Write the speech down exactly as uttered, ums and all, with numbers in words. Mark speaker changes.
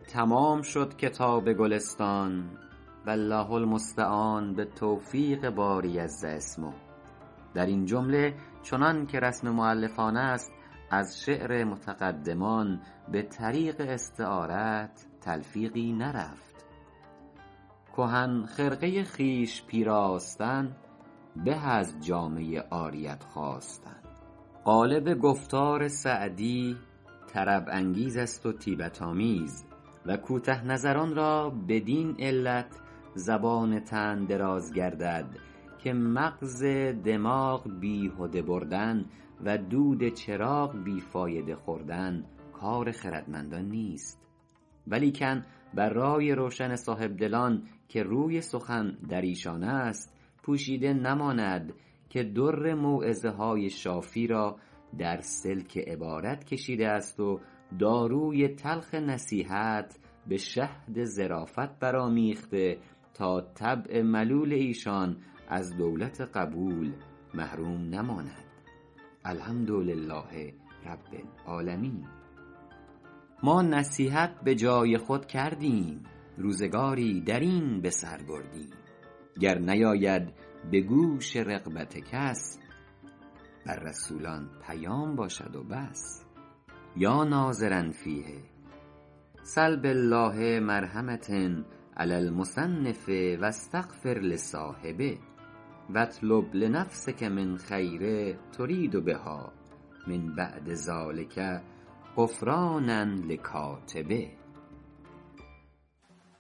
Speaker 1: تمام شد کتاب گلستان، والله المستعان به توفیق باری عز اسمه. در این جمله چنان که رسم مؤلفان است از شعر متقدمان به طریق استعارت تلفیقی نرفت. کهن خرقه خویش پیراستن به از جامه عاریت خواستن. غالب گفتار سعدی طرب انگیز است و طیبت آمیز و کوته نظران را بدین علت زبان تن دراز گردد که مغز دماغ بیهده بردن و دود چراغ بی فایده خوردن کار خردمندان نیست. ولیکن بر رای روشن صاحبدلان که روی سخن در ایشان است پوشیده نماند که در موعظه های شافی را در سلک عبارت کشیده است و داروی تلخ نصیحت به شهد ظرافت برآمیخته تا طبع ملول ایشان از دولت قبول محروم نماند. الحمدلله رب العالمین. ما نصیحت به جای خود کردیم، روزگاری در این به سر بردیم. گر نیاید به گوش رغبت کس، بر رسولان پیام باشد و بس. یا ناظرا فیه سل بالله مرحمة علی المصنف و استغفر لصاحبه و اطلب لنفسک من خیر ترید بها من بعد ذلک غفرانا لکاتبه.